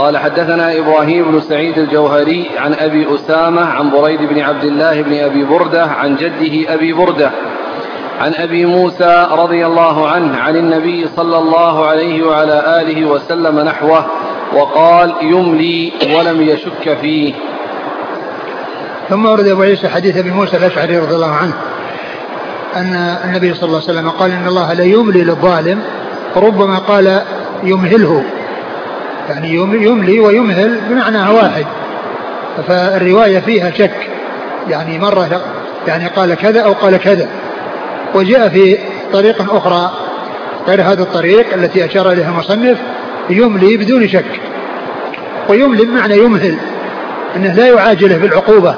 قال حدثنا إبراهيم بن سعيد الجوهري عن أبي أسامة عن بريد بن عبد الله بن أبي بردة عن جده أبي بردة عن أبي موسى رضي الله عنه عن النبي صلى الله عليه وعلى آله وسلم نحوه وقال يملي ولم يشك فيه. ثم ورد أبو عيسى حديث أبي موسى الأشعري رضي الله عنه أن النبي صلى الله عليه وسلم قال إن الله لا يملي للظالم، ربما قال يمهله، يعني يملي ويمهل بمعنى واحد، فالرواية فيها شك، يعني مرة يعني قال كذا أو قال كذا. وجاء في طريق أخرى غير هذا الطريق التي أشار إليها المصنف يملي بدون شك، ويملي بمعنى يمهل، أنه لا يعاجله بالعقوبة،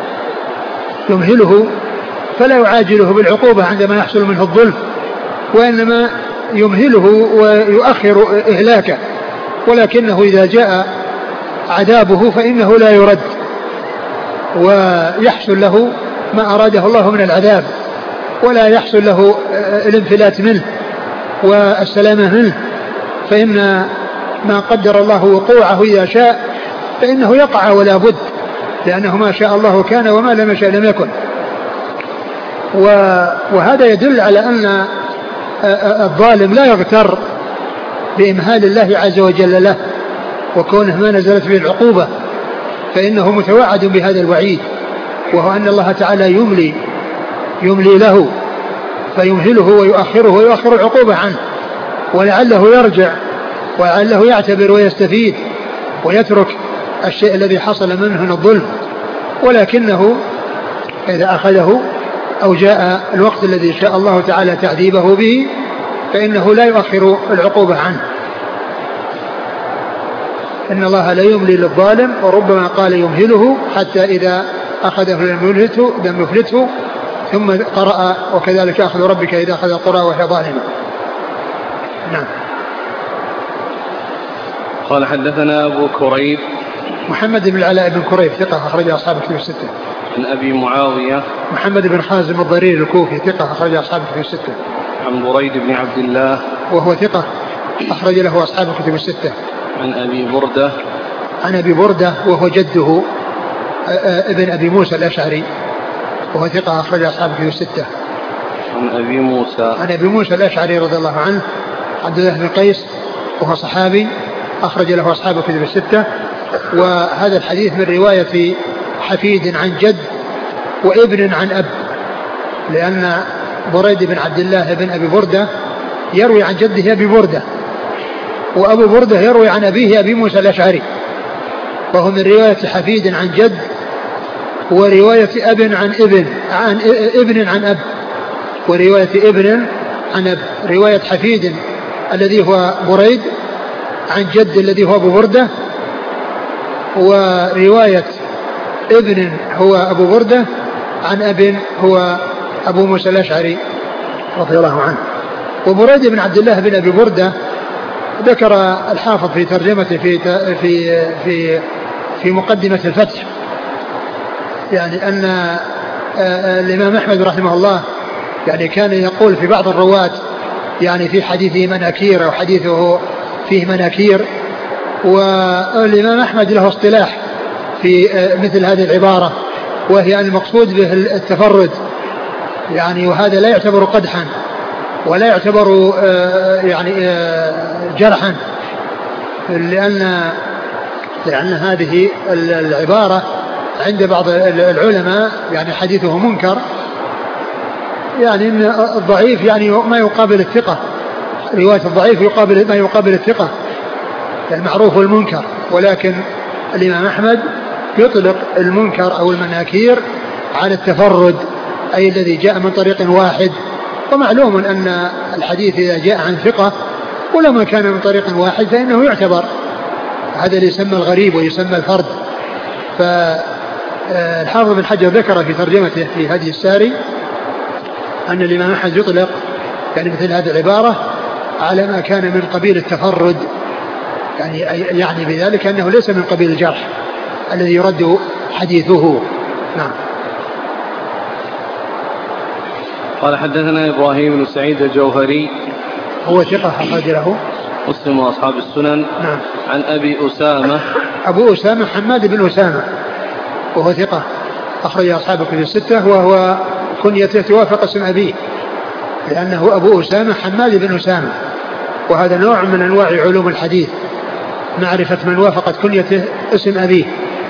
يمهله فلا يعاجله بالعقوبة عندما يحصل منه الظلم، وإنما يمهله ويؤخر إهلاكه، ولكنه إذا جاء عذابه فإنه لا يرد، ويحصل له ما أراده الله من العذاب، ولا يحصل له الانفلات منه والسلامة منه، فإن ما قدر الله وقوعه إذا شاء فإنه يقع ولا بد، لأنه ما شاء الله كان وما لم يشاء لم يكن. وهذا يدل على أن الظالم لا يغتر بإمهال الله عز وجل له وكونه ما نزلت به العقوبة، فإنه متوعد بهذا الوعيد، وهو أن الله تعالى يملي له فيمهله ويؤخره ويؤخر العقوبة عنه، ولعله يرجع ولعله يعتبر ويستفيد ويترك الشيء الذي حصل منه من الظلم، ولكنه إذا أخذه أو جاء الوقت الذي شاء الله تعالى تعذيبه به فإنه لا يؤخر العقوبة عنه. إن الله لا يملي للظالم، وربما قال يمهله حتى إذا أخذه لم يفلته، ثم قرأ وكذلك أخذ ربك إذا أخذ القرى وهي ظالمة. نعم. قال حدثنا أبو كريب محمد بن العلاء بن كريب ثقة أخرج أصحاب الكتب الستة. عن أبي معاوية محمد بن حازم الضرير الكوفي ثقة أخرج أصحاب الكتب الستة. عن بريد بن عبد الله وهو ثقة أخرج له أصحاب الكتب الستة. عن أبي بردة عن أبي بردة وهو جده ابن أبي موسى الأشعري وهو ثقة أخرج أصحاب الكتب الستة. عن أبي موسى الأشعري رضي الله عنه عبد الله بن قيس وهو صحابي أخرج له أصحاب الكتب الستة. وهذا الحديث من رواية حفيد عن جد وابن عن أب، لأن بريد بن عبد الله بن أبي بردة يروي عن جده أبي بردة، وأبو بردة يروي عن أبيه أبي موسى الأشعري، وهو من رواية حفيد عن جد ورواية ابن عن ابن عن أب، ورواية ابن عن أب. رواية حفيد الذي هو بريد عن جد الذي هو أبو بردة، ورواية ابن هو أبو بردة عن أب هو أبو موسى الأشعري رضي الله عنه. وبريد بن عبد الله بن أبي بردة ذكر الحافظ في ترجمته في مقدمة الفتح، يعني أن الإمام أحمد رحمه الله يعني كان يقول في بعض الرواة يعني في حديثه مناكير أو حديثه فيه مناكير، والإمام أحمد له اصطلاح في مثل هذه العبارة، وهي المقصود به التفرد، يعني وهذا لا يعتبر قدحا ولا يعتبر يعني جرحا، لأن هذه العبارة عند بعض العلماء يعني حديثه منكر، يعني إن الضعيف يعني ما يقابل الثقة، رواية الضعيف ما يقابل الثقة المعروف والمنكر، ولكن الإمام أحمد يطلق المنكر أو المناكير على التفرد، أي الذي جاء من طريق واحد. ومعلوم أن الحديث إذا جاء عن ثقة ولما كان من طريق واحد فإنه يعتبر، هذا اللي يسمى الغريب ويسمى الفرد. فالحافظ بن حجر ذكر في ترجمته في هدي الساري أن الإمام أحمد يطلق يعني مثل هذه العبارة على ما كان من قبيل التفرد، يعني بذلك أنه ليس من قبيل الجرح الذي يرد حديثه. نعم. قال حدثنا إبراهيم بن سعيد الجوهري هو ثقة أخرج له مسلم وأصحاب السنن. نعم. عن أبي أسامة. أبو أسامة حماد بن أسامة وهو ثقة أخرج أصحاب الكتب الستة، وهو كنيته توافق اسم أبيه لأنه أبو أسامة حماد بن أسامة، وهذا نوع من أنواع علوم الحديث، معرفة من وافقت كنيته اسم أبيه،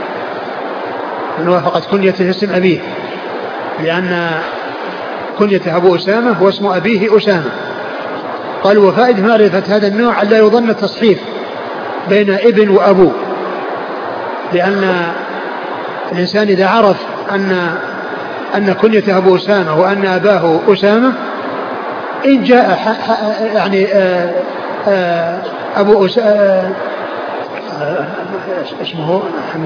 من وافقت كنيته اسم أبيه، لأن كنيته أبو أسامة واسم أبيه أسامة. قال وفائدة معرفة هذا النوع ألا يظن التصحيف بين ابن وأبو، لأن الإنسان إذا عرف أن كنيته أبو أسامة وأن أباه أسامة، إن جاء يعني أبو اسمه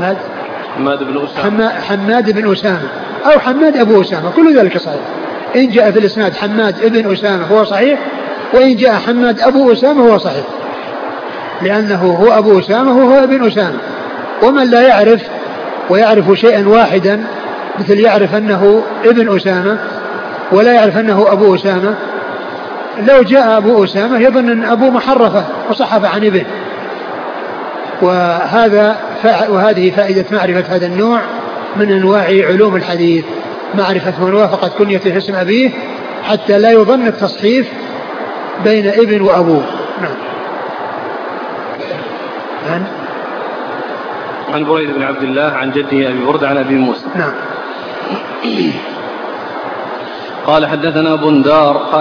حماد بن أسامة أو حماد أبو أسامة، كل ذلك صحيح. إن جاء في الإسناد حماد ابن أسامة هو صحيح، وإن جاء حماد أبو أسامة هو صحيح، لأنه هو أبو أسامة وهو ابن أسامة. ومن لا يعرف ويعرف شيئا واحدا، مثل يعرف أنه ابن أسامة ولا يعرف أنه أبو أسامة، لو جاء أبو أسامة يظن أن أبو محرفة وصحف عن ابن. وهذه فائدة معرفة هذا النوع من أنواع علوم الحديث، معرفة من وافقت كنيته اسم أبيه حتى لا يظن التصحيف بين ابن وأبوه. نعم. عن بريد بن عبد الله عن جده أبي بردة عن أبي موسى. نعم. قال حدثنا بندار